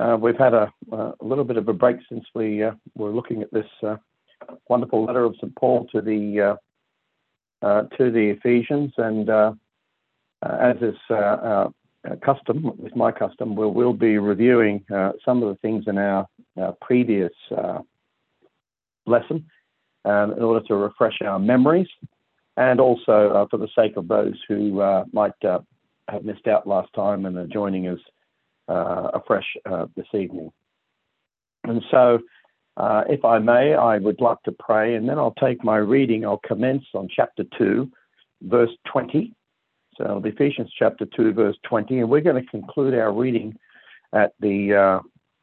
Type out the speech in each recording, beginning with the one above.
We've had a little bit of a break since we were looking at this wonderful letter of St. Paul to the Ephesians, and as is custom, with my custom, we'll be reviewing some of the things in our previous lesson in order to refresh our memories, and also for the sake of those who might have missed out last time and are joining us afresh this evening. And so, if I may, I would like to pray, and then I'll take my reading. I'll commence on chapter 2, verse 20. So it'll be Ephesians chapter 2, verse 20, and we're going to conclude our reading at the,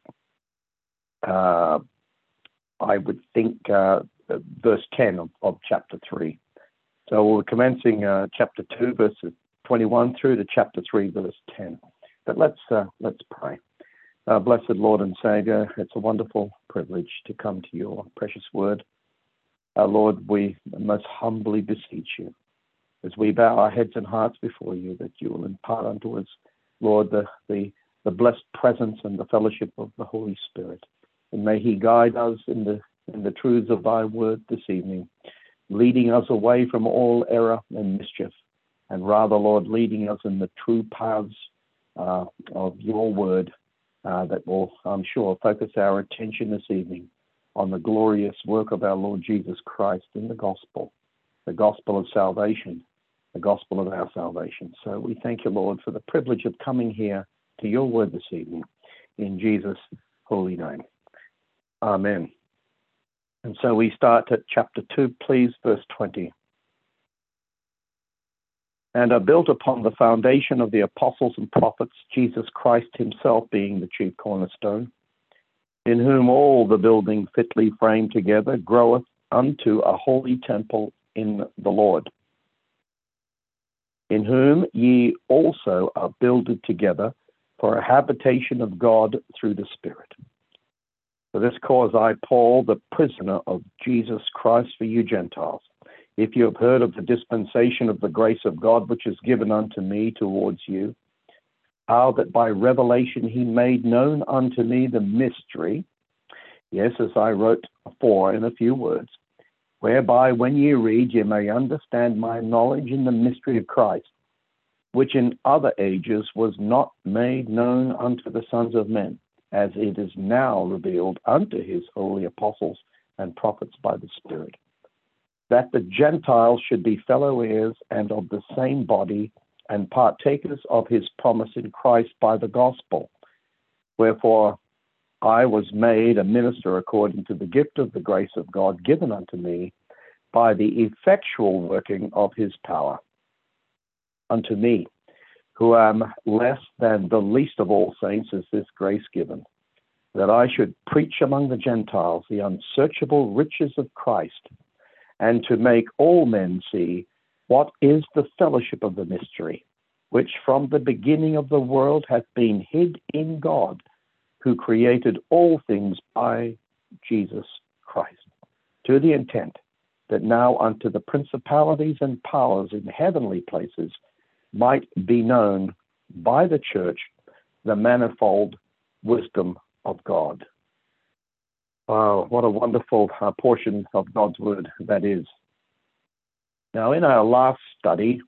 I would think, verse 10 of chapter 3. So we're commencing chapter 2, verses 21 through to chapter 3, verse 10. But let's pray. Blessed Lord and Savior, it's a wonderful privilege to come to your precious word. Lord, we most humbly beseech you, as we bow our heads and hearts before you, that you will impart unto us, Lord, the blessed presence and the fellowship of the Holy Spirit. And may he guide us in the truths of thy word this evening, leading us away from all error and mischief, and rather, Lord, leading us in the true paths of your word that will, I'm sure, focus our attention this evening on the glorious work of our Lord Jesus Christ in the gospel of salvation, the gospel of our salvation. So we thank you, Lord, for the privilege of coming here to your word this evening, in Jesus' holy name. Amen. And so we start at chapter 2, please, verse 20. And are built upon the foundation of the apostles and prophets, Jesus Christ himself being the chief cornerstone, in whom all the building fitly framed together groweth unto a holy temple in the Lord, in whom ye also are builded together for a habitation of God through the Spirit. For this cause I, Paul, the prisoner of Jesus Christ for you Gentiles, if you have heard of the dispensation of the grace of God which is given unto me towards you, how that by revelation he made known unto me the mystery, yes, as I wrote afore in a few words, whereby when ye read ye may understand my knowledge in the mystery of Christ, which in other ages was not made known unto the sons of men, as it is now revealed unto his holy apostles and prophets by the Spirit, that the Gentiles should be fellow heirs and of the same body, and partakers of his promise in Christ by the gospel. Wherefore I was made a minister according to the gift of the grace of God given unto me by the effectual working of his power. Unto me, who am less than the least of all saints, is this grace given, that I should preach among the Gentiles the unsearchable riches of Christ, and to make all men see what is the fellowship of the mystery, which from the beginning of the world hath been hid in God, who created all things by Jesus Christ, to the intent that now unto the principalities and powers in heavenly places might be known by the church the manifold wisdom of God. Wow, what a wonderful portion of God's word that is. Now, in our last study,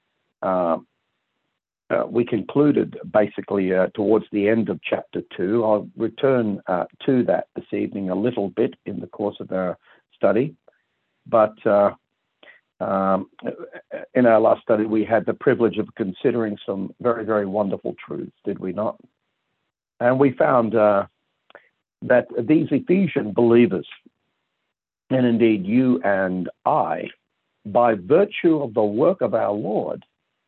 we concluded basically towards the end of chapter 2. I'll return to that this evening a little bit in the course of our study. But in our last study, we had the privilege of considering some very, very wonderful truths, did we not? And we found that these Ephesian believers, and indeed you and I, by virtue of the work of our Lord,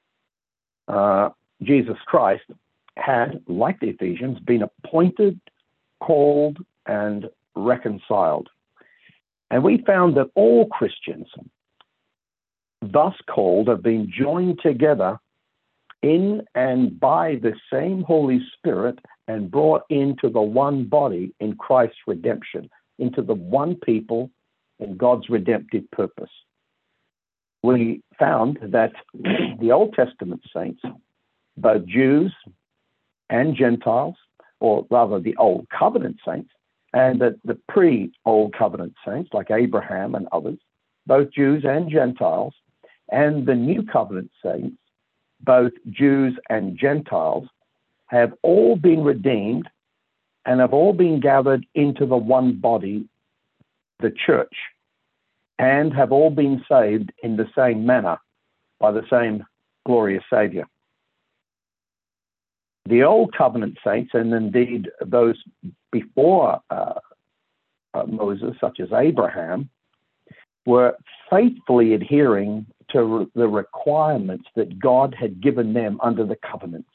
Jesus Christ, had, like the Ephesians, been appointed, called, and reconciled. And we found that all Christians, thus called, have been joined together in and by the same Holy Spirit and brought into the one body in Christ's redemption, into the one people in God's redemptive purpose. We found that the Old Testament saints, both Jews and Gentiles, or rather the Old Covenant saints, and the pre-Old Covenant saints, like Abraham and others, both Jews and Gentiles, and the New Covenant saints, both Jews and Gentiles, have all been redeemed and have all been gathered into the one body, the church, and have all been saved in the same manner by the same glorious Savior. The Old Covenant saints, and indeed those before Moses, such as Abraham, were faithfully adhering to the requirements that God had given them under the covenants.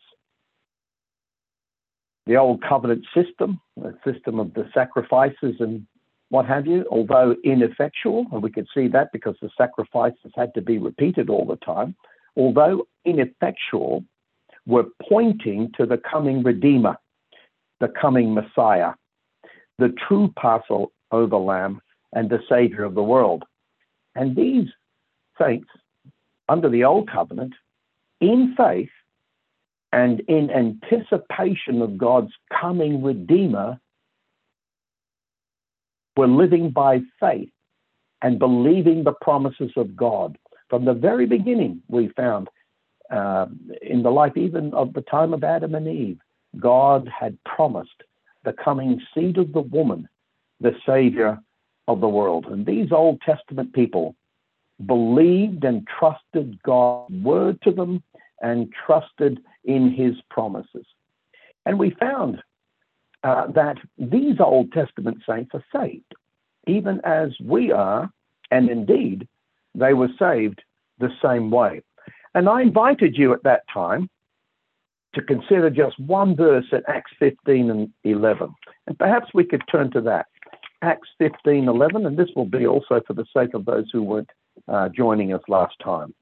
The Old Covenant system, the system of the sacrifices and what have you, although ineffectual, and we could see that because the sacrifices had to be repeated all the time, although ineffectual, were pointing to the coming Redeemer, the coming Messiah, the true Passover Lamb, and the Savior of the world. And these saints, under the Old Covenant, in faith and in anticipation of God's coming Redeemer, were living by faith and believing the promises of God. From the very beginning, we found in the life even of the time of Adam and Eve, God had promised the coming seed of the woman, the Savior of the world. And these Old Testament people believed and trusted God's word to them and trusted in his promises. And we found that these Old Testament saints are saved, even as we are, and indeed, they were saved the same way. And I invited you at that time to consider just one verse in Acts 15 and 11. And perhaps we could turn to that. Acts 15, 11, and this will be also for the sake of those who weren't joining us last time.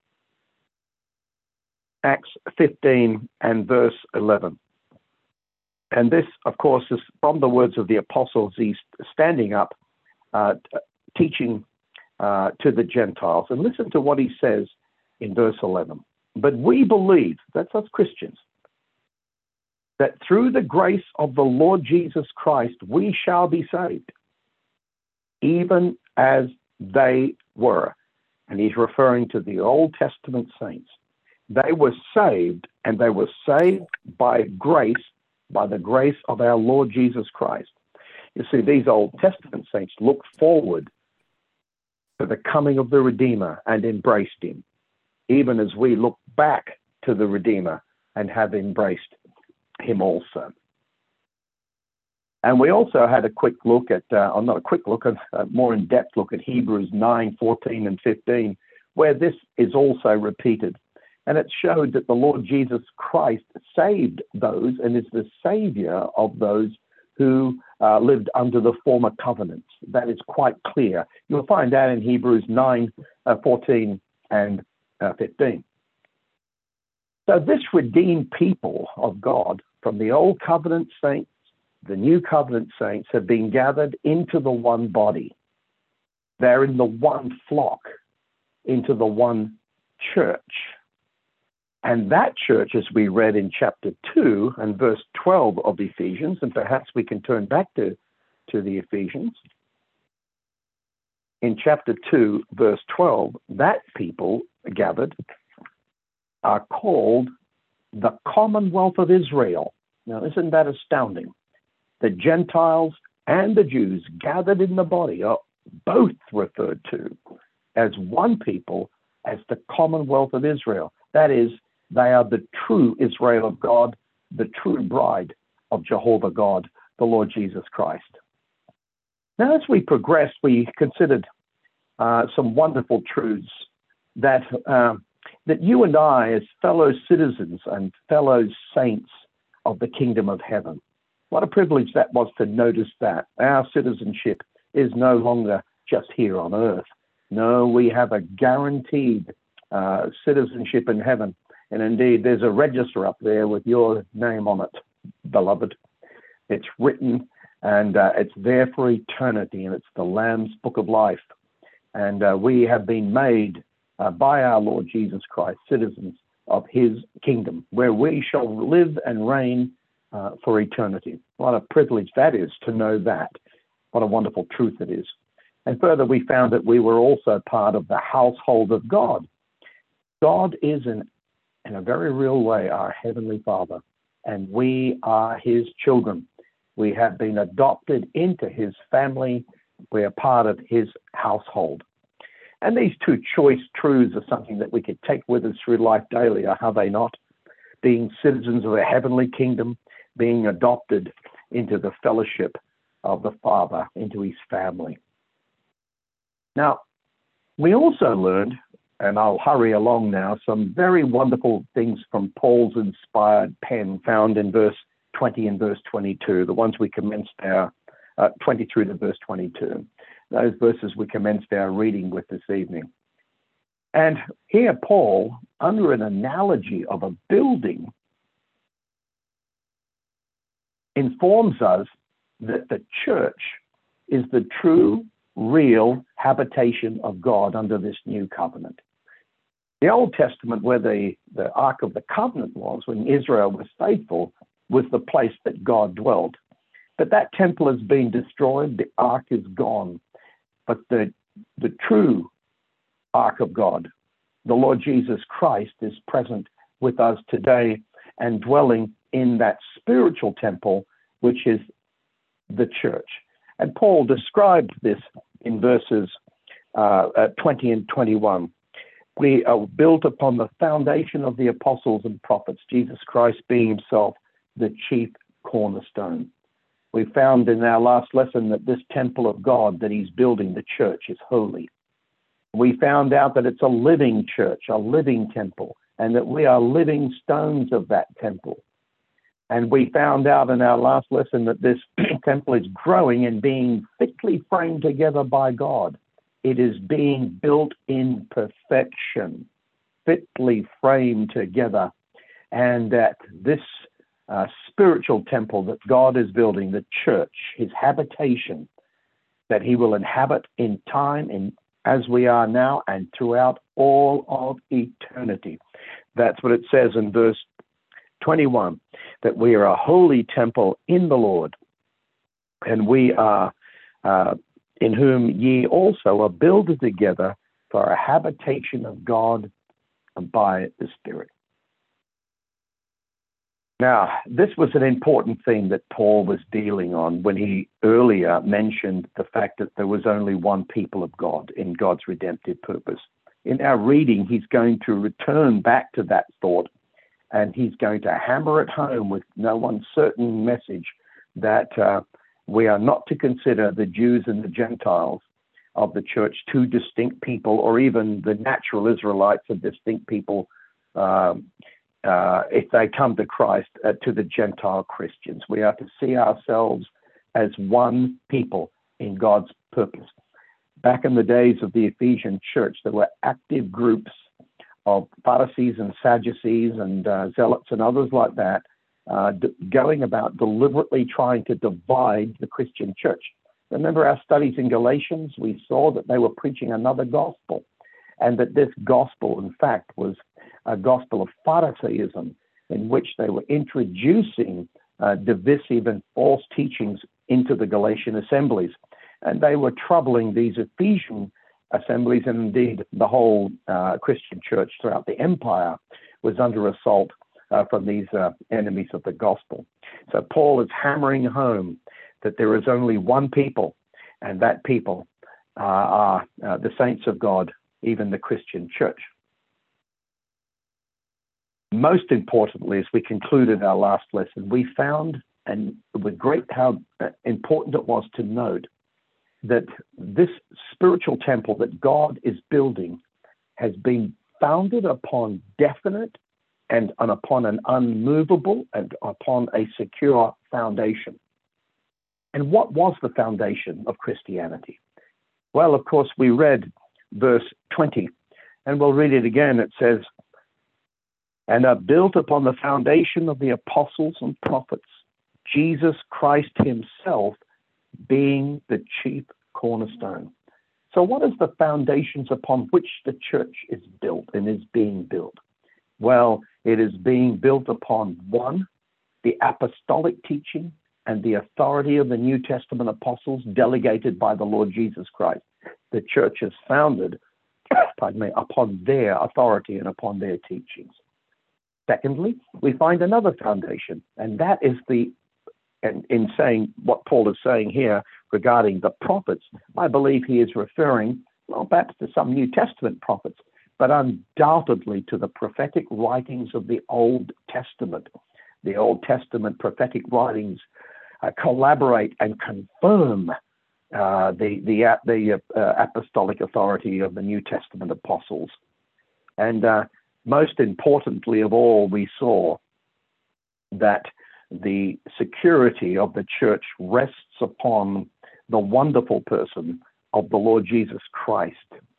Acts 15 and verse 11. And this, of course, is from the words of the apostles. He's standing up, teaching to the Gentiles. And listen to what he says in verse 11. But we believe, that's us Christians, that through the grace of the Lord Jesus Christ, we shall be saved, even as they were. And he's referring to the Old Testament saints. They were saved, and they were saved by grace, by the grace of our Lord Jesus Christ. You see, these Old Testament saints looked forward to the coming of the Redeemer and embraced him, even as we look back to the Redeemer and have embraced him also. And we also had a quick look at, not a quick look, a more in-depth look at Hebrews 9, 14 and 15, where this is also repeated. And it showed that the Lord Jesus Christ saved those and is the Savior of those who lived under the former covenants. That is quite clear. You'll find that in Hebrews 9, 14 and 15. So this redeemed people of God from the Old Covenant saints, the New Covenant saints, have been gathered into the one body. They're in the one flock, into the one church. And that church, as we read in chapter 2 and verse 12 of Ephesians, and perhaps we can turn back to the Ephesians. In chapter 2, verse 12, that people gathered are called the Commonwealth of Israel. Now, isn't that astounding? The Gentiles and the Jews gathered in the body are both referred to as one people, as the Commonwealth of Israel. That is, they are the true Israel of God, the true bride of Jehovah God, the Lord Jesus Christ. Now, as we progressed, we considered some wonderful truths that you and I, as fellow citizens and fellow saints of the kingdom of heaven, what a privilege that was to notice that our citizenship is no longer just here on earth. No, we have a guaranteed citizenship in heaven. And indeed, there's a register up there with your name on it, beloved. It's written, and it's there for eternity, and it's the Lamb's Book of Life. And we have been made by our Lord Jesus Christ citizens of his kingdom, where we shall live and reign for eternity. What a privilege that is to know that. What a wonderful truth it is. And further, we found that we were also part of the household of God. God is, in a very real way, our Heavenly Father, and we are His children. We have been adopted into His family. We are part of His household. And these two choice truths are something that we could take with us through life daily, are they not? Being citizens of the heavenly kingdom, being adopted into the fellowship of the Father, into His family. Now, we also learned, and I'll hurry along now, some very wonderful things from Paul's inspired pen found in verse 20 and verse 22, the ones we commenced our 23 to verse 22. Those verses we commenced our reading with this evening. And here Paul, under an analogy of a building, informs us that the church is the true, real habitation of God under this new covenant. The Old Testament, where the Ark of the Covenant was, when Israel was faithful, was the place that God dwelt. But that temple has been destroyed, the Ark is gone. But the true Ark of God, the Lord Jesus Christ, is present with us today and dwelling in that spiritual temple, which is the church. And Paul described this in verses 20 and 21. We are built upon the foundation of the apostles and prophets, Jesus Christ being Himself the chief cornerstone. We found in our last lesson that this temple of God that He's building, the church, is holy. We found out that it's a living church, a living temple, and that we are living stones of that temple. And we found out in our last lesson that this temple is growing and being thickly framed together by God. It is being built in perfection, fitly framed together. And that this spiritual temple that God is building, the church, His habitation, that He will inhabit in time and as we are now and throughout all of eternity. That's what it says in verse 21, that we are a holy temple in the Lord, and we are in whom ye also are builded together for a habitation of God by the Spirit. Now, this was an important thing that Paul was dealing on when he earlier mentioned the fact that there was only one people of God in God's redemptive purpose. In our reading, he's going to return back to that thought, and he's going to hammer it home with no uncertain message that we are not to consider the Jews and the Gentiles of the church two distinct people, or even the natural Israelites a distinct people if they come to Christ, to the Gentile Christians. We are to see ourselves as one people in God's purpose. Back in the days of the Ephesian church, there were active groups of Pharisees and Sadducees and Zealots and others like that, going about deliberately trying to divide the Christian church. Remember our studies in Galatians? We saw that they were preaching another gospel, and that this gospel, in fact, was a gospel of Pharisaism, in which they were introducing divisive and false teachings into the Galatian assemblies. And they were troubling these Ephesian assemblies, and indeed the whole Christian church throughout the empire was under assault from these enemies of the gospel. So Paul is hammering home that there is only one people, and that people are the saints of God, even the Christian church. Most importantly, as we concluded our last lesson, we found, and with great how important it was to note, that this spiritual temple that God is building has been founded upon definite and upon an unmovable and upon a secure foundation. And what was the foundation of Christianity? Well, of course, we read verse 20, and we'll read it again. It says, and are built upon the foundation of the apostles and prophets, Jesus Christ himself being the chief cornerstone. So what is the foundations upon which the church is built and is being built? Well, it is being built upon, one, the apostolic teaching and the authority of the New Testament apostles delegated by the Lord Jesus Christ. The church is founded, upon their authority and upon their teachings. Secondly, we find another foundation, and that is in saying what Paul is saying here regarding the prophets, I believe he is referring, well, perhaps to some New Testament prophets, but undoubtedly to the prophetic writings of the Old Testament. The Old Testament prophetic writings collaborate and confirm the apostolic authority of the New Testament apostles. And most importantly of all, we saw that the security of the church rests upon the wonderful person of the Lord Jesus Christ.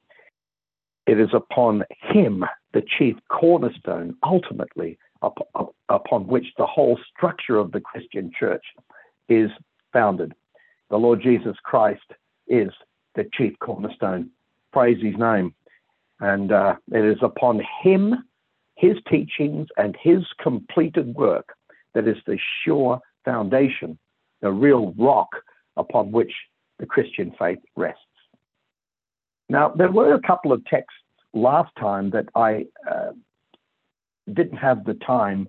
It is upon him, the chief cornerstone, ultimately, upon which the whole structure of the Christian church is founded. The Lord Jesus Christ is the chief cornerstone. Praise his name. And it is upon him, his teachings, and his completed work that is the sure foundation, the real rock upon which the Christian faith rests. Now, there were a couple of texts last time that I didn't have the time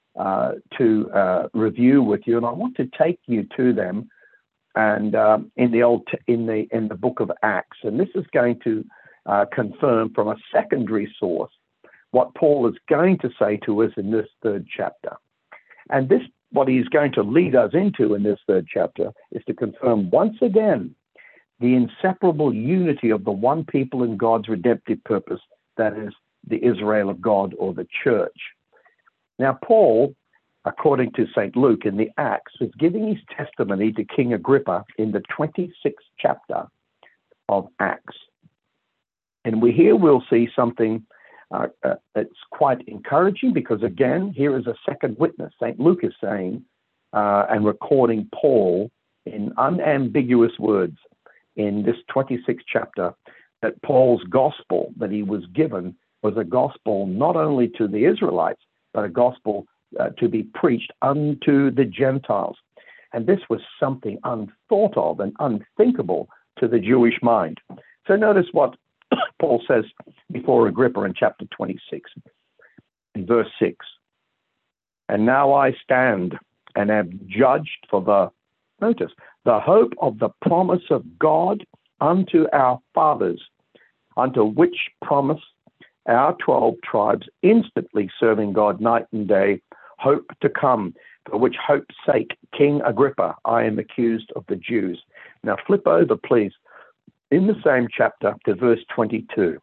to review with you, and I want to take you to them. And in the book of Acts, and this is going to confirm from a secondary source what Paul is going to say to us in this third chapter. And this, what he's going to lead us into in this third chapter, is to confirm once again the inseparable unity of the one people in God's redemptive purpose, that is, the Israel of God, or the church. Now, Paul, according to St. Luke in the Acts, is giving his testimony to King Agrippa in the 26th chapter of Acts. And we'll see something that's quite encouraging, because again, here is a second witness. St. Luke is saying and recording Paul in unambiguous words in this 26th chapter that Paul's gospel that he was given was a gospel not only to the Israelites, but a gospel to be preached unto the Gentiles. And this was something unthought of and unthinkable to the Jewish mind. So notice what Paul says before Agrippa in chapter 26, in verse 6. And now I stand and am judged for the hope of the promise of God unto our fathers, unto which promise our 12 tribes, instantly serving God night and day, hope to come, for which hope's sake, King Agrippa, I am accused of the Jews. Now flip over, please, in the same chapter to verse 22.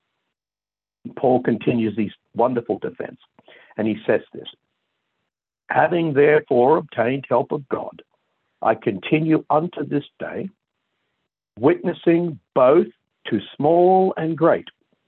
Paul continues his wonderful defense, and he says this: having therefore obtained help of God, I continue unto this day, witnessing both to small and great,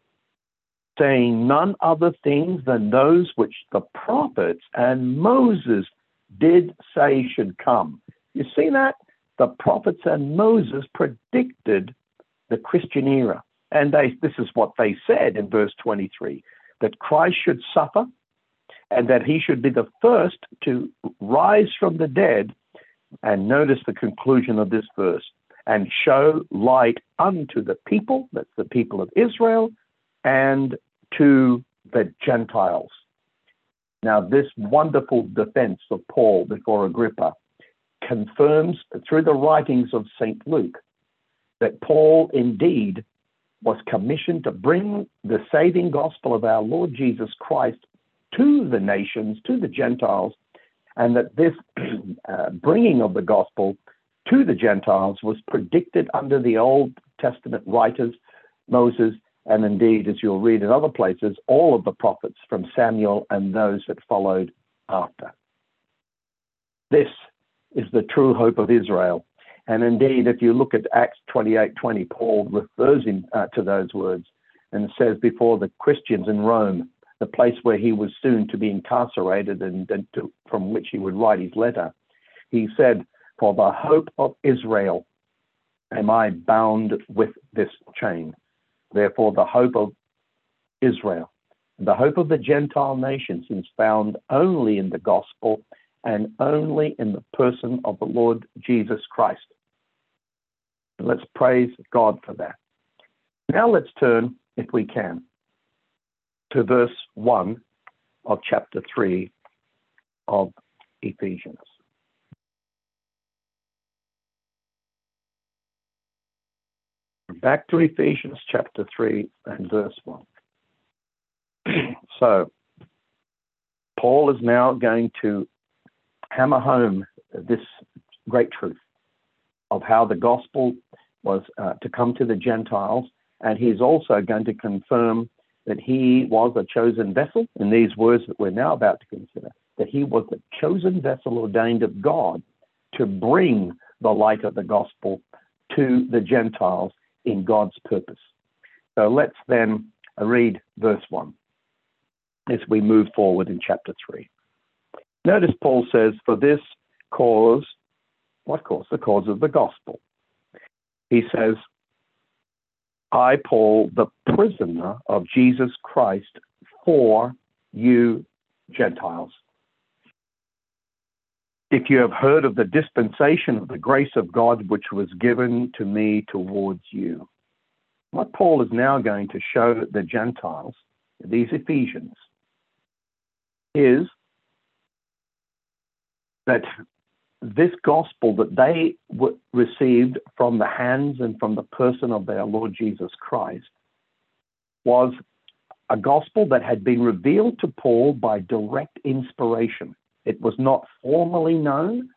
saying none other things than those which the prophets and Moses did say should come. You see that? The prophets and Moses predicted the Christian era. And this is what they said in verse 23, that Christ should suffer and that he should be the first to rise from the dead. And notice the conclusion of this verse, and show light unto the people, that's the people of Israel, and to the Gentiles. Now, this wonderful defense of Paul before Agrippa confirms through the writings of St. Luke that Paul indeed was commissioned to bring the saving gospel of our Lord Jesus Christ to the nations, to the Gentiles, and that this bringing of the gospel to the Gentiles was predicted under the Old Testament writers, Moses, and indeed, as you'll read in other places, all of the prophets from Samuel and those that followed after. This is the true hope of Israel. And indeed, if you look at Acts 28:20, Paul refers to those words and says before the Christians in Rome, the place where he was soon to be incarcerated and from which he would write his letter, he said, for the hope of Israel am I bound with this chain. Therefore, the hope of Israel, the hope of the Gentile nations is found only in the gospel and only in the person of the Lord Jesus Christ. And let's praise God for that. Now let's turn, if we can, to verse 1 of chapter 3 of Ephesians. Back to Ephesians chapter 3 and verse 1. So, Paul is now going to hammer home this great truth of how the gospel was to come to the Gentiles, and he's also going to confirm that he was a chosen vessel in these words that we're now about to consider, that he was the chosen vessel ordained of God to bring the light of the gospel to the Gentiles in God's purpose. So let's then read verse 1 as we move forward in chapter 3. Notice Paul says, for this cause, what cause? The cause of the gospel. He says, I, Paul, the prisoner of Jesus Christ, for you Gentiles. If you have heard of the dispensation of the grace of God which was given to me towards you. What Paul is now going to show the Gentiles, these Ephesians, is that this gospel that they received from the hands and from the person of their Lord Jesus Christ was a gospel that had been revealed to Paul by direct inspiration. It was not formally known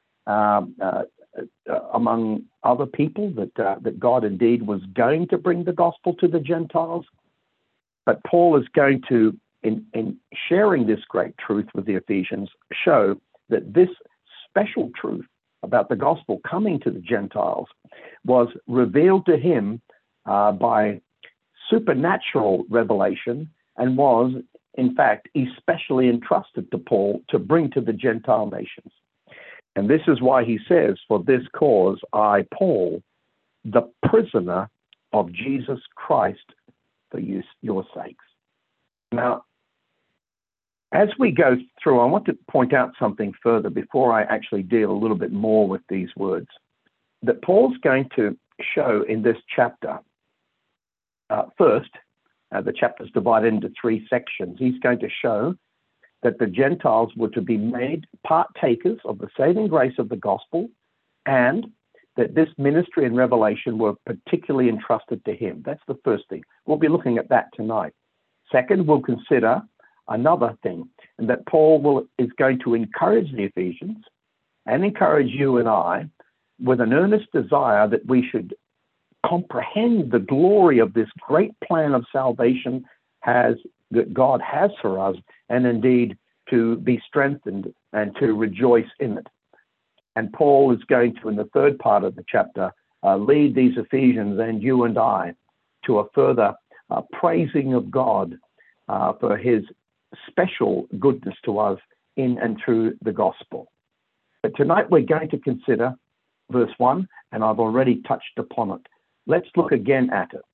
among other people that God indeed was going to bring the gospel to the Gentiles. But Paul is going to, in sharing this great truth with the Ephesians, show that this special truth about the gospel coming to the Gentiles was revealed to him by supernatural revelation and was, in fact, especially entrusted to Paul to bring to the Gentile nations. And this is why he says, for this cause I, Paul, the prisoner of Jesus Christ, for your sakes. Now, as we go through, I want to point out something further before I actually deal a little bit more with these words, that Paul's going to show in this chapter. First, the chapter is divided into 3 sections. He's going to show that the Gentiles were to be made partakers of the saving grace of the gospel, and that this ministry and revelation were particularly entrusted to him. That's the first thing. We'll be looking at that tonight. Second, we'll consider another thing, and that Paul is going to encourage the Ephesians and encourage you and I with an earnest desire that we should comprehend the glory of this great plan of salvation that God has for us, and indeed to be strengthened and to rejoice in it. And Paul is going to, in the third part of the chapter, lead these Ephesians and you and I to a further praising of God for his special goodness to us in and through the gospel. But tonight we're going to consider verse 1, and I've already touched upon it. Let's look again at it.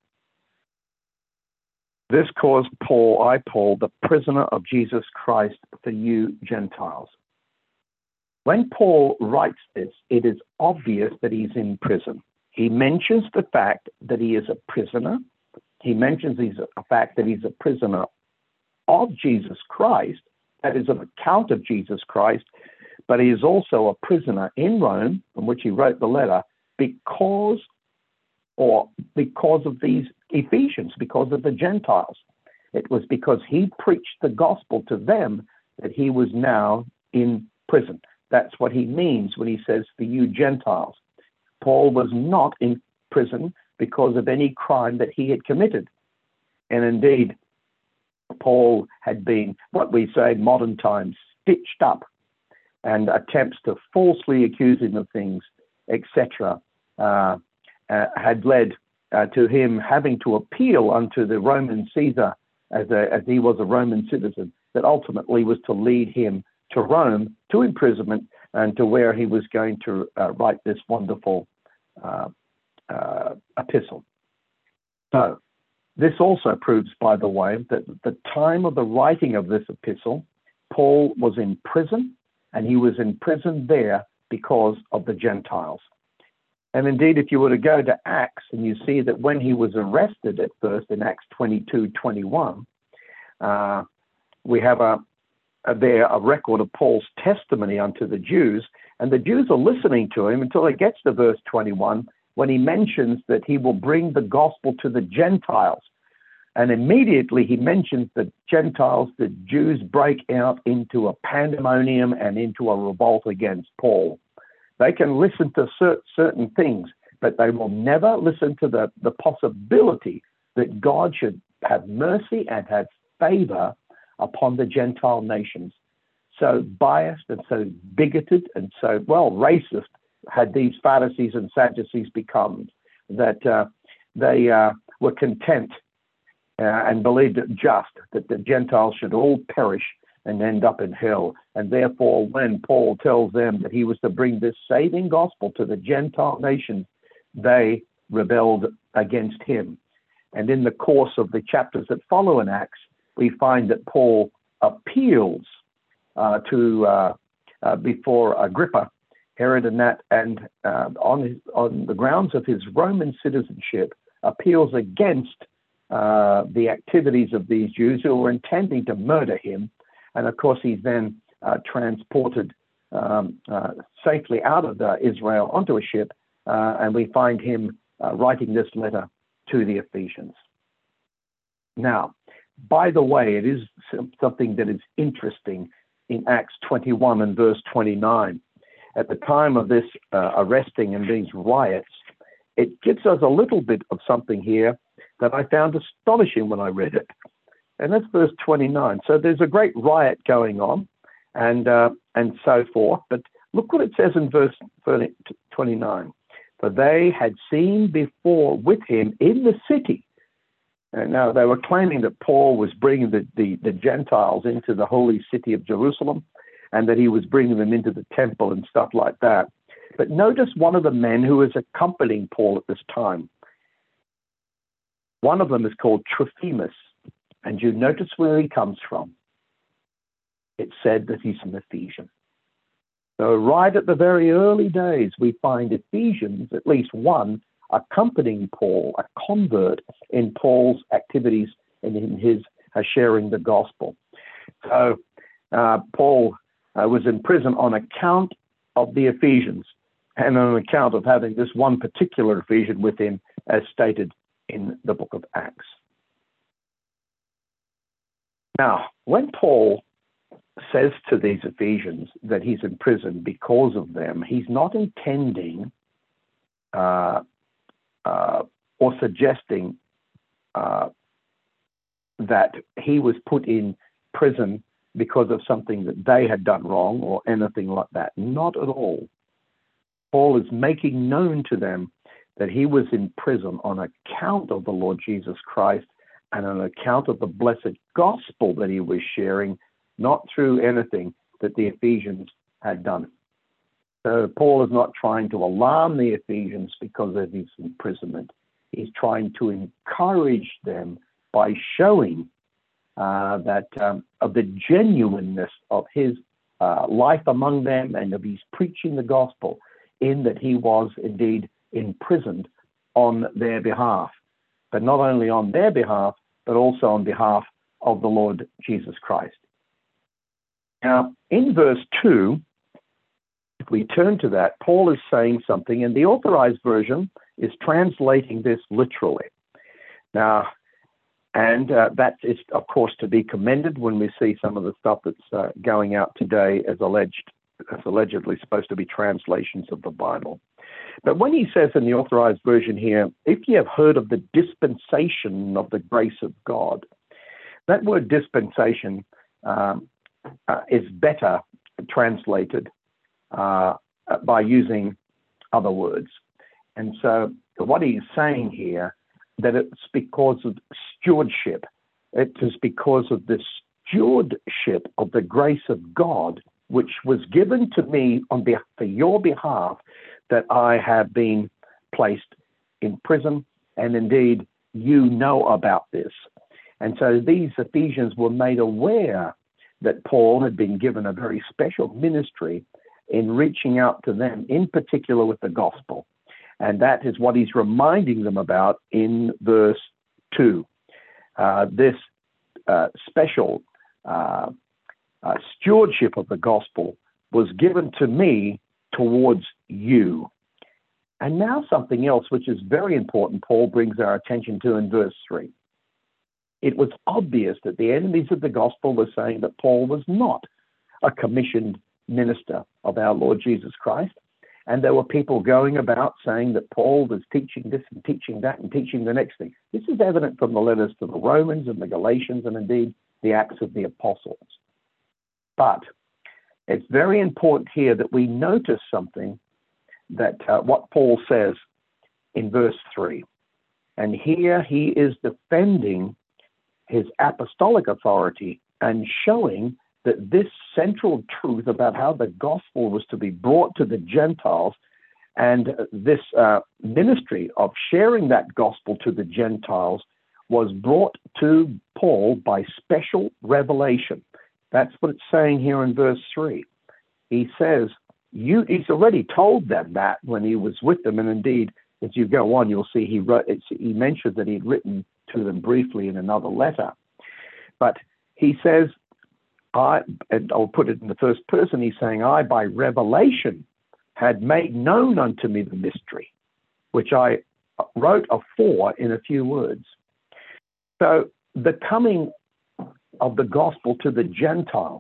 This cause I, Paul, the prisoner of Jesus Christ, for you Gentiles. When Paul writes this, it is obvious that he's in prison. He mentions the fact that he is a prisoner. He mentions the fact that he's a prisoner of Jesus Christ, that is, an account of Jesus Christ, but he is also a prisoner in Rome, from which he wrote the letter, because of these Ephesians, because of the Gentiles. It was because he preached the gospel to them that he was now in prison. That's what he means when he says, for you Gentiles. Paul was not in prison because of any crime that he had committed. And indeed, Paul had been, what we say modern times, stitched up, and attempts to falsely accuse him of things, etc., had led to him having to appeal unto the Roman Caesar as he was a Roman citizen, that ultimately was to lead him to Rome, to imprisonment, and to where he was going to write this wonderful epistle. So, this also proves, by the way, that at the time of the writing of this epistle, Paul was in prison and he was imprisoned there because of the Gentiles. And indeed, if you were to go to Acts, and you see that when he was arrested at first in Acts 22:21, we have a record of Paul's testimony unto the Jews, and the Jews are listening to him until he gets to verse 21, when he mentions that he will bring the gospel to the Gentiles. And immediately he mentions the Gentiles. The Jews break out into a pandemonium and into a revolt against Paul. They can listen to certain things, but they will never listen to the possibility that God should have mercy and have favor upon the Gentile nations. So biased and so bigoted and so, racist had these Pharisees and Sadducees become, that they were content and believed it just that the Gentiles should all perish and end up in hell. And therefore, when Paul tells them that he was to bring this saving gospel to the Gentile nations, they rebelled against him. And in the course of the chapters that follow in Acts, we find that Paul appeals before Agrippa, Herod, and that, and on the grounds of his Roman citizenship, appeals against the activities of these Jews who were intending to murder him. And of course, he's then transported safely out of Israel onto a ship, and we find him writing this letter to the Ephesians. Now, by the way, it is something that is interesting in Acts 21 and verse 29. At the time of this arresting and these riots, it gives us a little bit of something here that I found astonishing when I read it. And that's verse 29. So there's a great riot going on and so forth. But look what it says in verse 29. For they had seen before with him in the city. And now they were claiming that Paul was bringing the Gentiles into the holy city of Jerusalem, and that he was bringing them into the temple and stuff like that. But notice one of the men who is accompanying Paul at this time. One of them is called Trophimus. And you notice where he comes from. It said that he's an Ephesian. So right at the very early days, we find Ephesians, at least one, accompanying Paul, a convert in Paul's activities and in his sharing the gospel. So Paul was in prison on account of the Ephesians and on account of having this one particular Ephesian with him, as stated in the book of Acts. Now, when Paul says to these Ephesians that he's in prison because of them, he's not intending or suggesting that he was put in prison because of something that they had done wrong or anything like that. Not at all. Paul is making known to them that he was in prison on account of the Lord Jesus Christ and on account of the blessed gospel that he was sharing, not through anything that the Ephesians had done. So Paul is not trying to alarm the Ephesians because of his imprisonment. He's trying to encourage them by showing that of the genuineness of his life among them and of his preaching the gospel, in that he was indeed imprisoned on their behalf. But not only on their behalf, but also on behalf of the Lord Jesus Christ. Now, in verse 2, if we turn to that, Paul is saying something, and the Authorized Version is translating this literally. Now, and that is, of course, to be commended when we see some of the stuff that's going out today as allegedly supposed to be translations of the Bible. But when he says in the Authorized Version here, if you have heard of the dispensation of the grace of God, that word dispensation is better translated by using other words. And so what he's saying here, that it's because of stewardship. It is because of the stewardship of the grace of God, which was given to me for your behalf, that I have been placed in prison, and indeed you know about this. And so these Ephesians were made aware that Paul had been given a very special ministry in reaching out to them, in particular with the gospel. And that is what he's reminding them about in verse 2. This special stewardship of the gospel was given to me towards you. And now something else which is very important, Paul brings our attention to in verse 3. It was obvious that the enemies of the gospel were saying that Paul was not a commissioned minister of our Lord Jesus Christ. And there were people going about saying that Paul was teaching this and teaching that and teaching the next thing. This is evident from the letters to the Romans and the Galatians and indeed the Acts of the Apostles. But it's very important here that we notice something, that what Paul says in verse 3. And here he is defending his apostolic authority and showing that this central truth about how the gospel was to be brought to the Gentiles, and this ministry of sharing that gospel to the Gentiles was brought to Paul by special revelation. That's what it's saying here in verse 3. He says, he's already told them that when he was with them, and indeed, as you go on, you'll see he mentioned that he'd written to them briefly in another letter. But he says, and I'll put it in the first person, he's saying, I, by revelation, had made known unto me the mystery, which I wrote afore in a few words. So the coming of the gospel to the Gentiles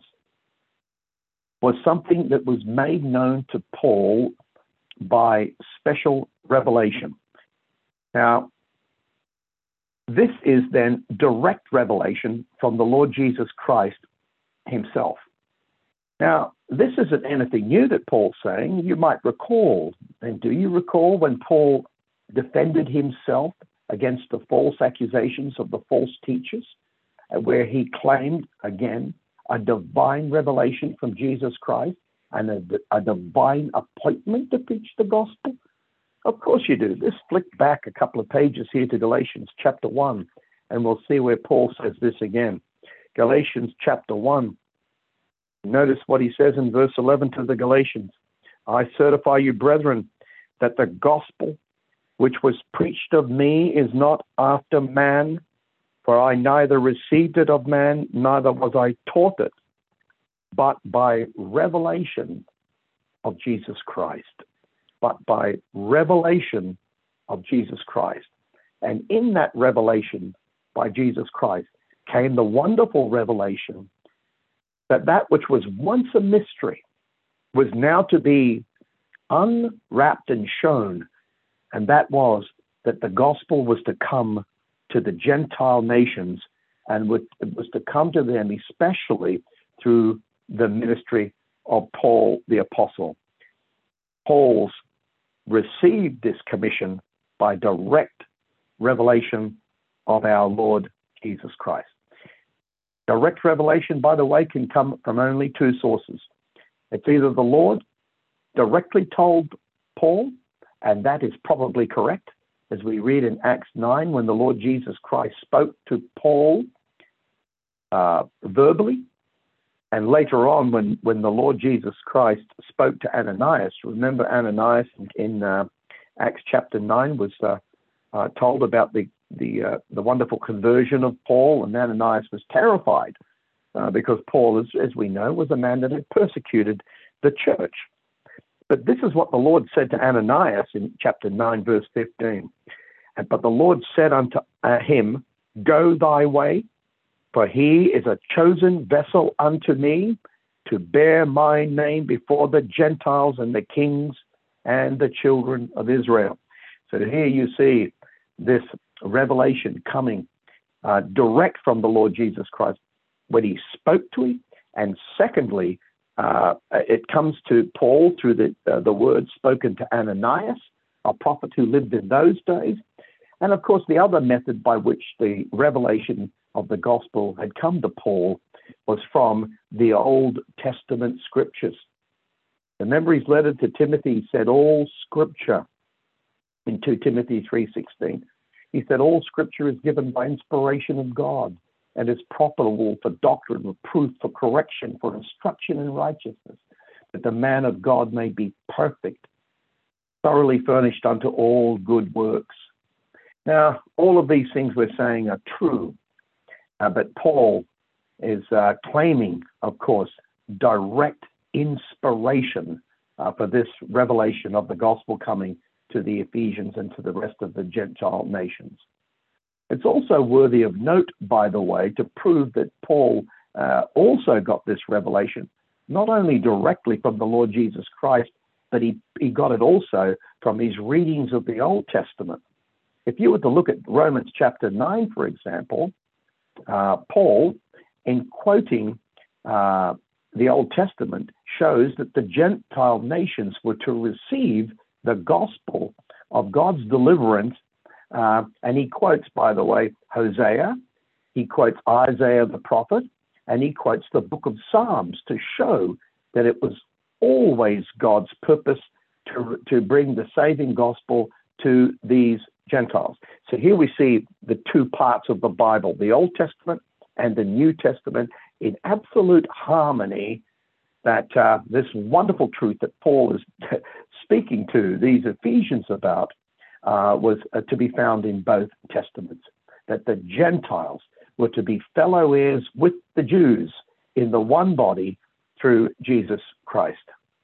was something that was made known to Paul by special revelation. Now, this is then direct revelation from the Lord Jesus Christ himself. Now, this isn't anything new that Paul's saying. You might recall, and do you recall when Paul defended himself against the false accusations of the false teachers, where he claimed, again, a divine revelation from Jesus Christ and a divine appointment to preach the gospel? Of course you do. Let's flick back a couple of pages here to Galatians chapter 1, and we'll see where Paul says this again. Galatians chapter 1. Notice what he says in verse 11 to the Galatians. I certify you, brethren, that the gospel which was preached of me is not after man, for I neither received it of man, neither was I taught it, but by revelation of Jesus Christ. But by revelation of Jesus Christ. And in that revelation by Jesus Christ came the wonderful revelation that that which was once a mystery was now to be unwrapped and shown, and that was that the gospel was to come to the Gentile nations, and it was to come to them especially through the ministry of Paul the Apostle. Paul's received this commission by direct revelation of our Lord Jesus Christ. Direct revelation, by the way, can come from only two sources. It's either the Lord directly told Paul, and that is probably correct, as we read in Acts 9, when the Lord Jesus Christ spoke to Paul verbally, and later on when the Lord Jesus Christ spoke to Ananias. Remember, Ananias in Acts chapter 9 was told about the wonderful conversion of Paul, and Ananias was terrified because Paul, as we know, was a man that had persecuted the church. But this is what the Lord said to Ananias in chapter 9, verse 15. But the Lord said unto him, Go thy way, for he is a chosen vessel unto me to bear my name before the Gentiles and the kings and the children of Israel. So here you see this revelation coming direct from the Lord Jesus Christ when he spoke to him, and secondly, it comes to Paul through the word spoken to Ananias, a prophet who lived in those days. And of course, the other method by which the revelation of the gospel had come to Paul was from the Old Testament scriptures. Remember his letter to Timothy said all scripture in 2 Timothy 3:16. He said all scripture is given by inspiration of God and is profitable for doctrine, reproof, for correction, for instruction in righteousness, that the man of God may be perfect, thoroughly furnished unto all good works. Now, all of these things we're saying are true, but Paul is claiming, of course, direct inspiration for this revelation of the gospel coming to the Ephesians and to the rest of the Gentile nations. It's also worthy of note, by the way, to prove that Paul also got this revelation, not only directly from the Lord Jesus Christ, but he got it also from his readings of the Old Testament. If you were to look at Romans chapter 9, for example, Paul, in quoting the Old Testament, shows that the Gentile nations were to receive the gospel of God's deliverance. And he quotes, by the way, Hosea, he quotes Isaiah the prophet, and he quotes the book of Psalms to show that it was always God's purpose to bring the saving gospel to these Gentiles. So here we see the two parts of the Bible, the Old Testament and the New Testament, in absolute harmony, that this wonderful truth that Paul is speaking to these Ephesians about was to be found in both Testaments, that the Gentiles were to be fellow heirs with the Jews in the one body through Jesus Christ.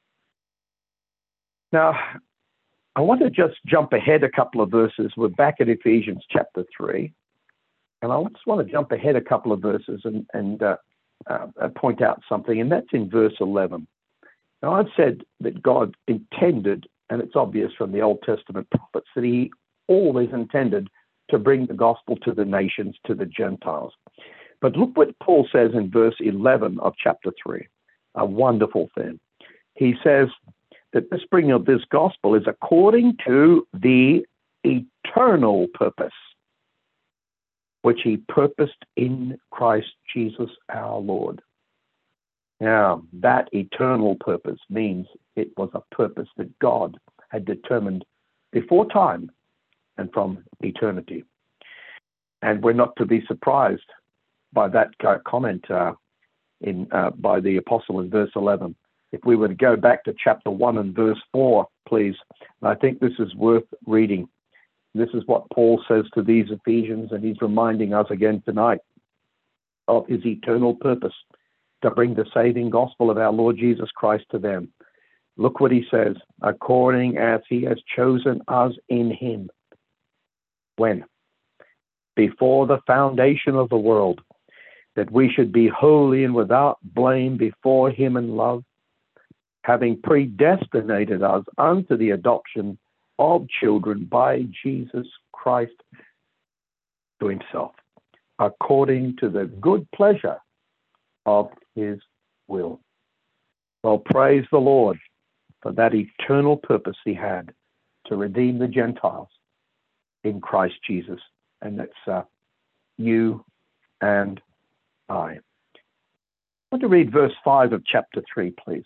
Now, I want to just jump ahead a couple of verses. We're back at Ephesians chapter 3, and I just want to jump ahead a couple of verses and point out something, and that's in verse 11. Now, I've said that God intended, and it's obvious from the Old Testament prophets, that he always intended to bring the gospel to the nations, to the Gentiles. But look what Paul says in verse 11 of chapter 3, a wonderful thing. He says that this bringing of this gospel is according to the eternal purpose which he purposed in Christ Jesus our Lord. Now, that eternal purpose means it was a purpose that God had determined before time and from eternity. And we're not to be surprised by that comment by the apostle in verse 11. If we were to go back to chapter 1 and verse 4, please, I think this is worth reading. This is what Paul says to these Ephesians, and he's reminding us again tonight of his eternal purpose to bring the saving gospel of our Lord Jesus Christ to them. Look what he says, according as he has chosen us in him. When? Before the foundation of the world, that we should be holy and without blame before him in love, having predestinated us unto the adoption of children by Jesus Christ to himself, according to the good pleasure of his will. Well, praise the Lord for that eternal purpose he had to redeem the Gentiles in Christ Jesus. And that's you and I. I want to read verse 5 of chapter 3, please.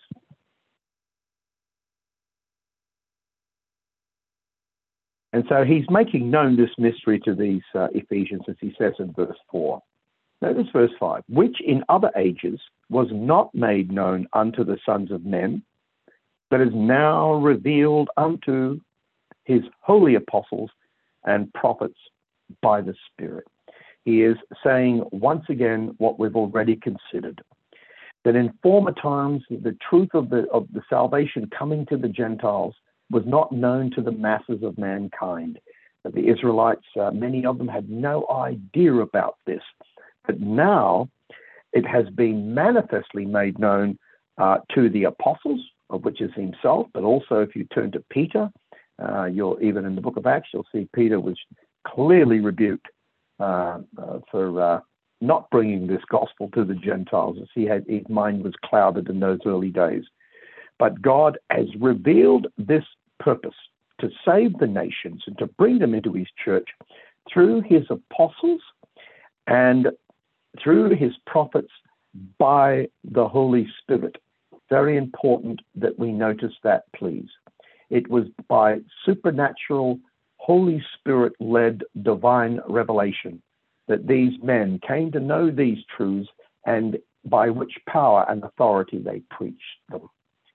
And so he's making known this mystery to these Ephesians, as he says in verse 4. Notice verse 5, which in other ages was not made known unto the sons of men, but is now revealed unto his holy apostles and prophets by the Spirit. He is saying once again what we've already considered, that in former times the truth of the salvation coming to the Gentiles was not known to the masses of mankind. The Israelites, many of them had no idea about this. But now it has been manifestly made known to the apostles, of which is himself, but also if you turn to Peter, even in the book of Acts, you'll see Peter was clearly rebuked for not bringing this gospel to the Gentiles, as his mind was clouded in those early days. But God has revealed this purpose to save the nations and to bring them into his church through his apostles and through his prophets by the Holy Spirit. Very important that we notice that, please. It was by supernatural, Holy Spirit-led divine revelation that these men came to know these truths and by which power and authority they preached them.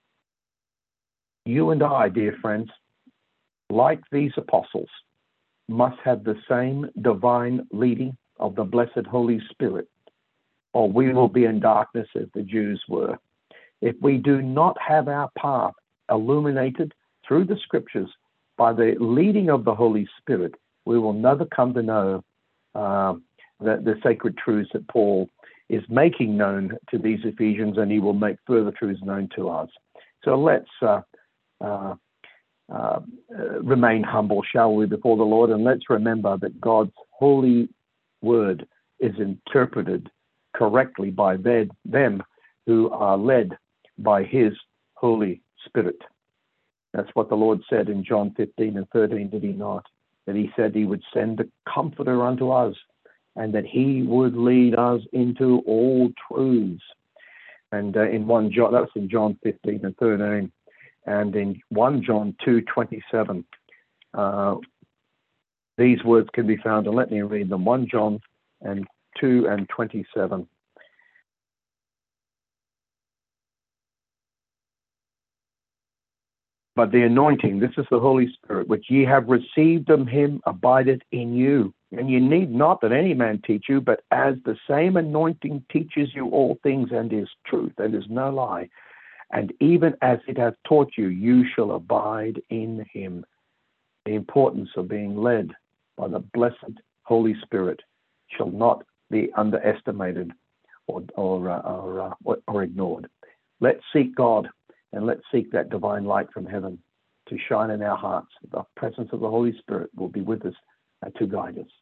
You and I, dear friends, like these apostles, must have the same divine leading of the blessed Holy Spirit, or we will be in darkness as the Jews were. If we do not have our path illuminated through the scriptures by the leading of the Holy Spirit, we will never come to know the sacred truths that Paul is making known to these Ephesians, and he will make further truths known to us. So let's remain humble, shall we, before the Lord, and let's remember that God's holy word is interpreted correctly by them who are led by his Holy Spirit. That's what the Lord said in John 15 and 13, did he not? That he said he would send a comforter unto us, and that he would lead us into all truths. And in 1 John, that's in John 15 and 13, and in 1 John 2:27, these words can be found, and let me read them. 1 John 2 and 27. But the anointing, this is the Holy Spirit, which ye have received of him, abideth in you. And ye need not that any man teach you, but as the same anointing teaches you all things, and is truth, and is no lie. And even as it hath taught you, you shall abide in him. The importance of being led by the blessed Holy Spirit shall not be underestimated or ignored. Let's seek God, and let's seek that divine light from heaven to shine in our hearts. The presence of the Holy Spirit will be with us to guide us.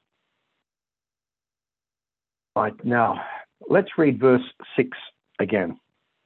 Right, now, let's read verse 6 again.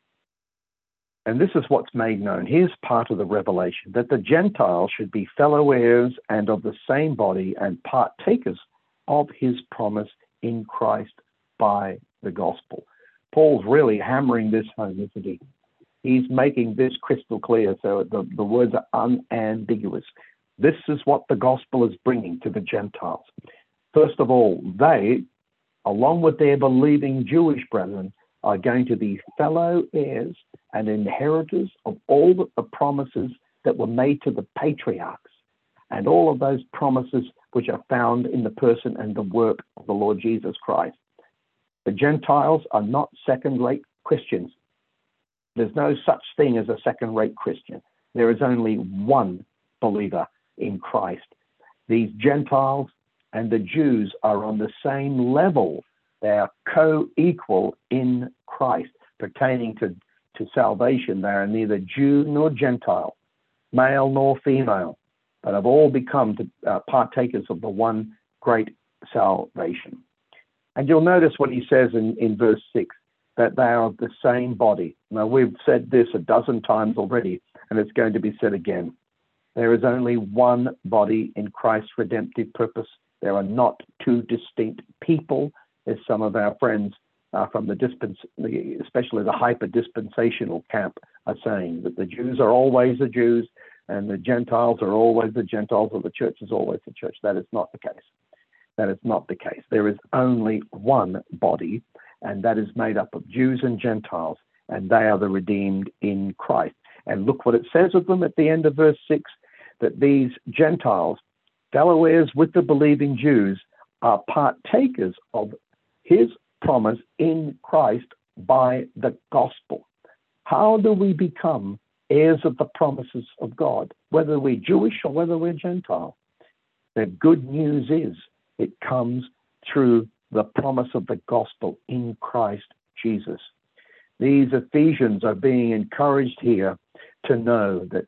And this is what's made known. Here's part of the revelation, that the Gentiles should be fellow heirs and of the same body and partakers of his promise in Christ by the gospel. Paul's really hammering this home, isn't he? He's making this crystal clear, so the words are unambiguous. This is what the gospel is bringing to the Gentiles. First of all, they, along with their believing Jewish brethren, are going to be fellow heirs and inheritors of all the promises that were made to the patriarchs, and all of those promises which are found in the person and the work of the Lord Jesus Christ. The Gentiles are not second-rate Christians. There's no such thing as a second-rate Christian. There is only one believer in Christ. These Gentiles and the Jews are on the same level. They are co-equal in Christ. Pertaining to salvation, they are neither Jew nor Gentile, male nor female, but have all become partakers of the one great salvation. And you'll notice what he says in verse 6, that they are of the same body. Now, we've said this a dozen times already, and it's going to be said again. There is only one body in Christ's redemptive purpose. There are not two distinct people, as some of our friends from especially the hyper-dispensational camp are saying, that the Jews are always the Jews and the Gentiles are always the Gentiles, or the church is always the church. That is not the case. That is not the case. There is only one body, and that is made up of Jews and Gentiles, and they are the redeemed in Christ. And look what it says of them at the end of verse 6, that these Gentiles, fellow heirs with the believing Jews, are partakers of his promise in Christ by the gospel. How do we become heirs of the promises of God, whether we're Jewish or whether we're Gentile? The good news is it comes through the promise of the gospel in Christ Jesus. These Ephesians are being encouraged here to know that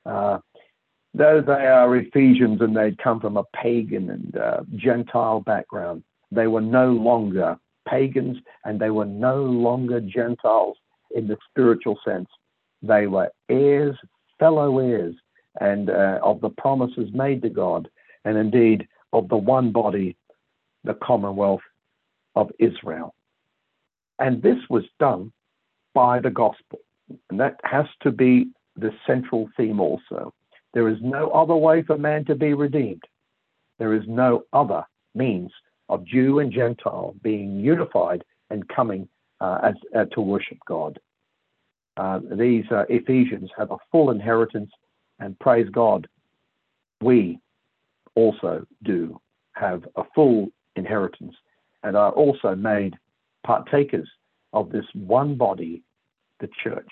though they are Ephesians and they'd come from a pagan and Gentile background, they were no longer pagans and they were no longer Gentiles in the spiritual sense. They were heirs, fellow heirs, and of the promises made to God, and indeed of the one body, the Commonwealth of Israel. And this was done by the gospel. And that has to be the central theme also. There is no other way for man to be redeemed. There is no other means of Jew and Gentile being unified and coming to worship God. These Ephesians have a full inheritance, and praise God, we also do have a full inheritance and are also made partakers of this one body, the church.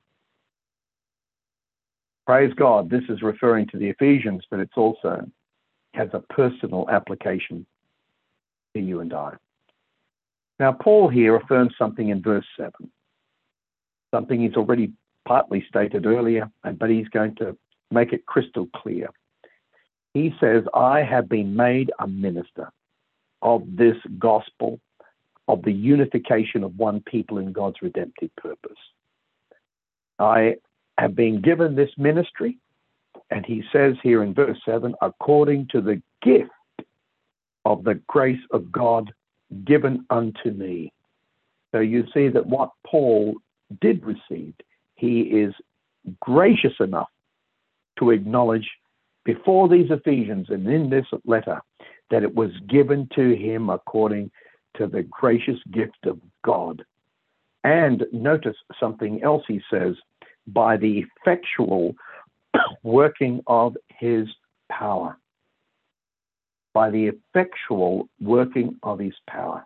Praise God, this is referring to the Ephesians, but it's also has a personal application to you and I. Now, Paul here affirms something in verse 7, something he's already partly stated earlier, but he's going to make it crystal clear. He says, I have been made a minister of this gospel of the unification of one people in God's redemptive purpose. I have been given this ministry, and he says here in verse 7, according to the gift of the grace of God given unto me. So you see that what Paul did receive, he is gracious enough to acknowledge before these Ephesians and in this letter that it was given to him according to the gracious gift of God. And notice something else he says, by the effectual working of his power. By the effectual working of his power.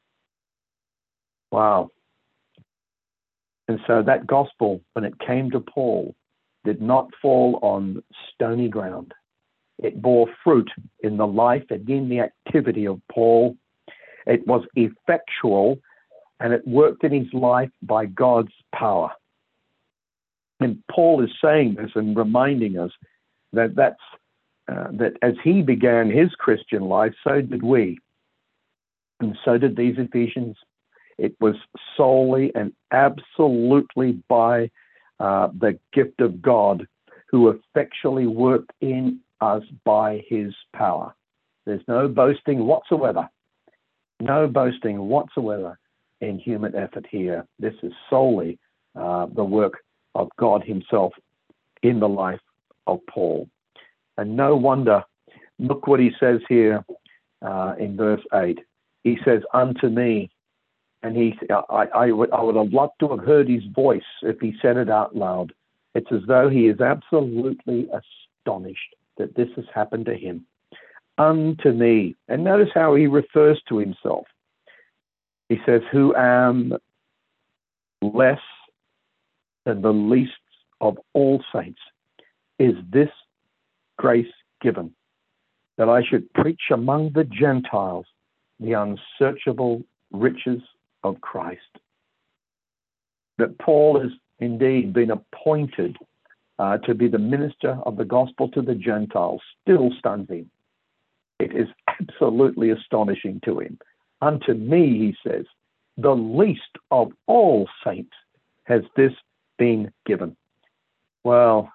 Wow. And so that gospel, when it came to Paul, did not fall on stony ground. It bore fruit in the life and in the activity of Paul. It was effectual, and it worked in his life by God's power. And Paul is saying this and reminding us that that as he began his Christian life, so did we. And so did these Ephesians. It was solely and absolutely by the gift of God who effectually worked in us by his power. There's no boasting whatsoever. No boasting whatsoever in human effort here. This is solely the work of God himself in the life of Paul. And no wonder, look what he says here in verse 8. He says, unto me, and I would have loved to have heard his voice if he said it out loud. It's as though he is absolutely astonished that this has happened to him. Unto me. And notice how he refers to himself. He says, who am less than the least of all saints, is this grace given, that I should preach among the Gentiles the unsearchable riches of Christ. That Paul has indeed been appointed to be the minister of the gospel to the Gentiles still stuns him. It is absolutely astonishing to him. Unto me, he says, the least of all saints has this been given. Well,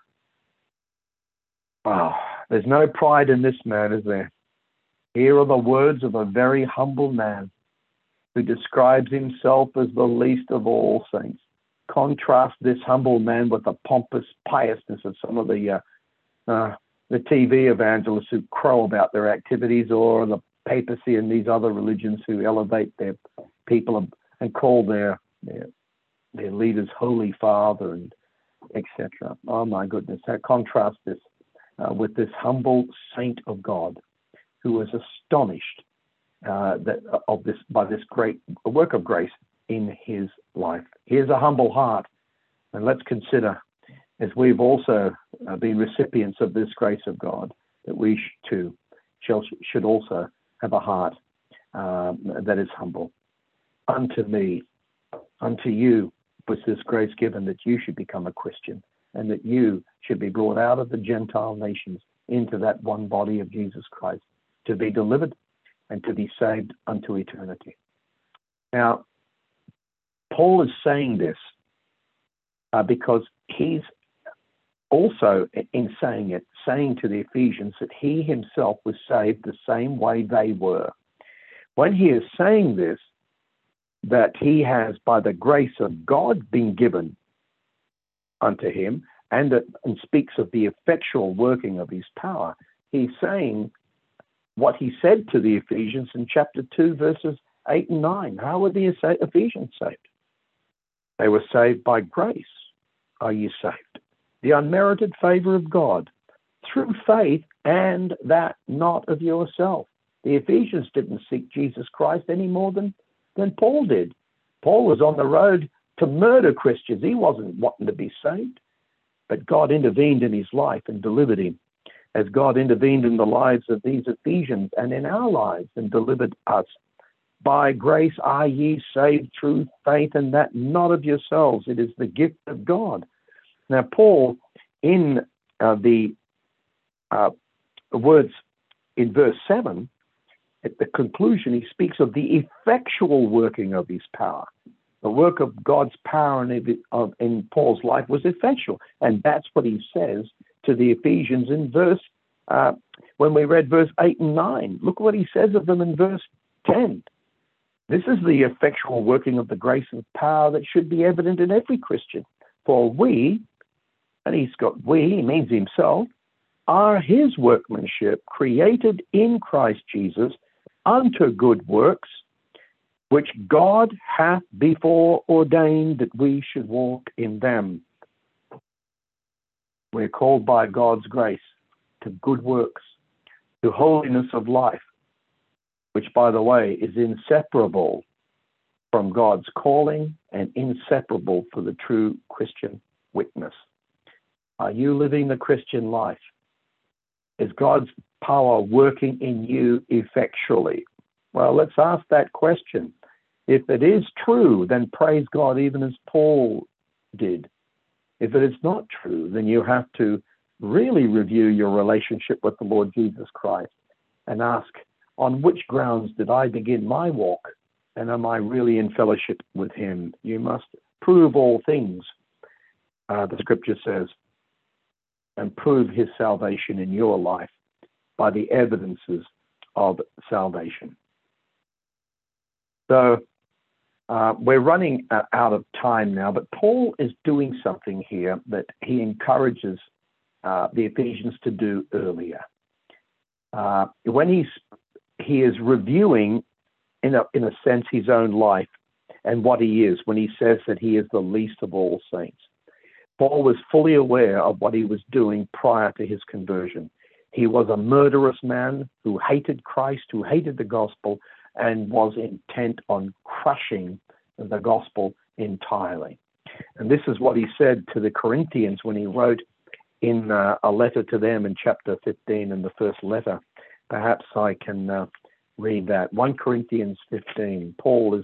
wow, there's no pride in this man, is there? Here are the words of a very humble man who describes himself as the least of all saints. Contrast this humble man with the pompous piousness of some of the TV evangelists who crow about their activities, or the papacy and these other religions who elevate their people and call their leaders Holy Father and etc. Oh my goodness! How contrast this with this humble saint of God, who was astonished by this great work of grace in his life. Here's a humble heart, and let's consider, as we've also been recipients of this grace of God, that we too should also have a heart that is humble. Unto me, unto you was this grace given, that you should become a Christian, and that you should be brought out of the Gentile nations into that one body of Jesus Christ, to be delivered and to be saved unto eternity. Now, Paul is saying this because he's also, in saying it, saying to the Ephesians that he himself was saved the same way they were. When he is saying this, that he has, by the grace of God, been given unto him, and speaks of the effectual working of his power, he's saying what he said to the Ephesians in chapter 2, verses 8 and 9. How were the Ephesians saved? They were saved by grace. Are you saved? The unmerited favor of God through faith, and that not of yourself. The Ephesians didn't seek Jesus Christ any more than Paul did. Paul was on the road to murder Christians. He wasn't wanting to be saved, but God intervened in his life and delivered him, as God intervened in the lives of these Ephesians and in our lives and delivered us. By grace are ye saved through faith, and that not of yourselves. It is the gift of God. Now, Paul, in the words in verse 7, at the conclusion, he speaks of the effectual working of his power. The work of God's power in Paul's life was effectual. And that's what he says to the Ephesians in when we read verse 8 and 9. Look what he says of them in verse 10. This is the effectual working of the grace and power that should be evident in every Christian. For we, and he's got we, he means himself, are his workmanship, created in Christ Jesus unto good works, which God hath before ordained that we should walk in them. We're called by God's grace to good works, to holiness of life, which, by the way, is inseparable from God's calling and inseparable for the true Christian witness. Are you living the Christian life? Is God's power working in you effectually? Well, let's ask that question. If it is true, then praise God, even as Paul did. If it is not true, then you have to really review your relationship with the Lord Jesus Christ and ask, on which grounds did I begin my walk? And am I really in fellowship with him? You must prove all things, the scripture says, and prove his salvation in your life by the evidences of salvation. So we're running out of time now, but Paul is doing something here that he encourages the Ephesians to do earlier. When he is reviewing, in a sense, his own life and what he is, when he says that he is the least of all saints. Paul was fully aware of what he was doing prior to his conversion. He was a murderous man who hated Christ, who hated the gospel, and was intent on crushing the gospel entirely. And this is what he said to the Corinthians when he wrote in a letter to them in chapter 15 in the first letter. Perhaps I can read that. 1 Corinthians 15. Paul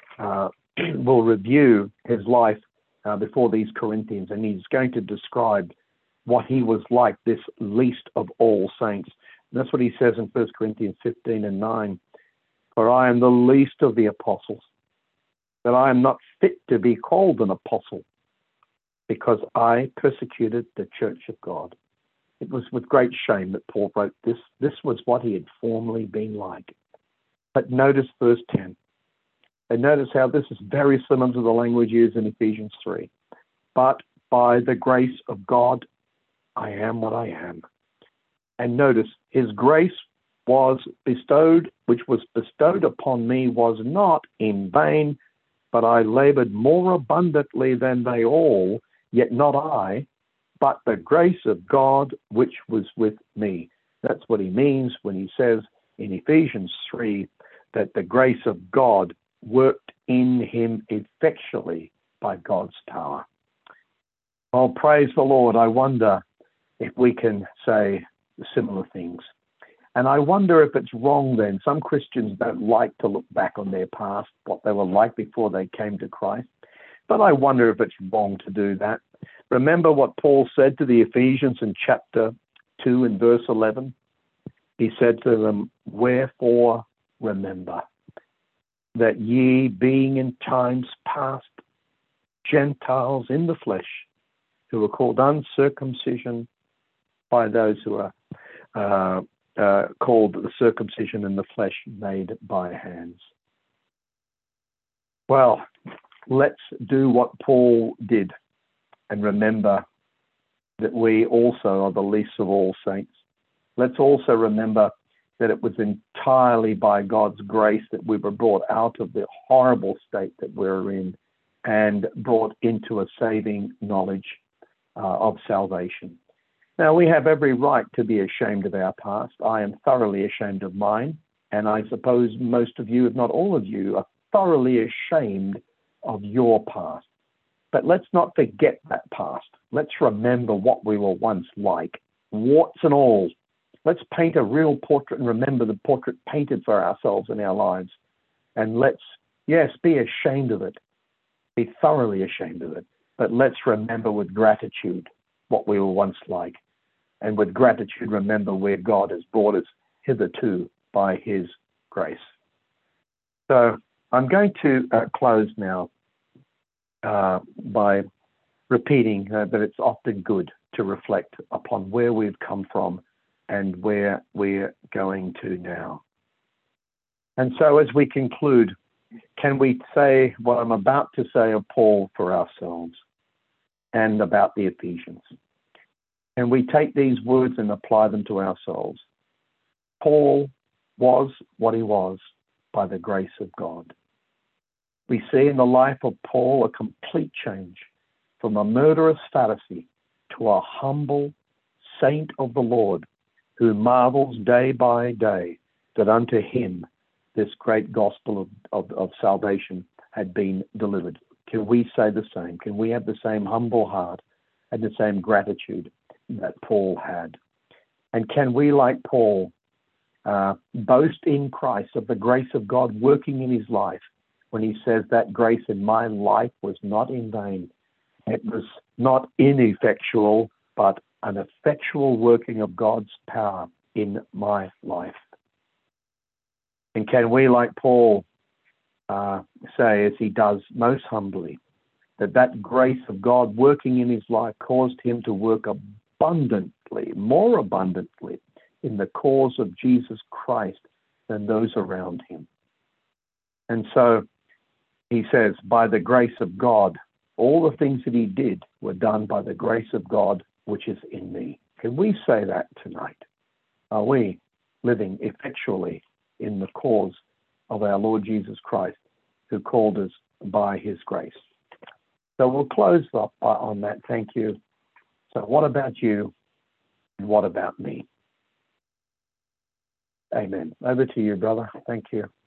will review his life before these Corinthians, and he's going to describe what he was like, this least of all saints. And that's what he says in 1 Corinthians 15 and 9. For I am the least of the apostles, that I am not fit to be called an apostle, because I persecuted the church of God. It was with great shame that Paul wrote this. This was what he had formerly been like. But notice verse 10. And notice how this is very similar to the language used in Ephesians 3. But by the grace of God, I am what I am. And notice, his grace was bestowed, which was bestowed upon me, was not in vain, but I labored more abundantly than they all, yet not I, but the grace of God which was with me. That's what he means when he says in Ephesians 3 that the grace of God worked in him effectually by God's power. Well, praise the Lord. I wonder if we can say similar things. And I wonder if it's wrong then. Some Christians don't like to look back on their past, what they were like before they came to Christ. But I wonder if it's wrong to do that. Remember what Paul said to the Ephesians in chapter 2 and verse 11? He said to them, wherefore remember that ye, being in times past Gentiles in the flesh, who are called uncircumcision by those who are called the circumcision in the flesh made by hands. Well, let's do what Paul did and remember that we also are the least of all saints. Let's also remember that it was entirely by God's grace that we were brought out of the horrible state that we're in and brought into a saving knowledge of salvation. Now, we have every right to be ashamed of our past. I am thoroughly ashamed of mine, and I suppose most of you, if not all of you, are thoroughly ashamed of your past. But let's not forget that past. Let's remember what we were once like, warts and all. Let's paint a real portrait and remember the portrait painted for ourselves in our lives. And let's, yes, be ashamed of it. Be thoroughly ashamed of it. But let's remember with gratitude what we were once like. And with gratitude, remember where God has brought us hitherto by his grace. So I'm going to close now by repeating that it's often good to reflect upon where we've come from and where we're going to now. And so as we conclude, can we say what I'm about to say of Paul for ourselves and about the Ephesians? Can we take these words and apply them to ourselves? Paul was what he was by the grace of God. We see in the life of Paul a complete change from a murderous Pharisee to a humble saint of the Lord who marvels day by day that unto him this great gospel of salvation had been delivered. Can we say the same? Can we have the same humble heart and the same gratitude that Paul had? And can we, like Paul, boast in Christ of the grace of God working in his life when he says that grace in my life was not in vain. It was not ineffectual, but an effectual working of God's power in my life. And can we, like Paul, say, as he does most humbly, that grace of God working in his life caused him to work abundantly, more abundantly, in the cause of Jesus Christ than those around him. And so he says, by the grace of God, all the things that he did were done by the grace of God, which is in me. Can we say that tonight? Are we living effectually in the cause of our Lord Jesus Christ, who called us by his grace? So we'll close up on that. Thank you. So what about you? And what about me? Amen. Over to you, brother. Thank you.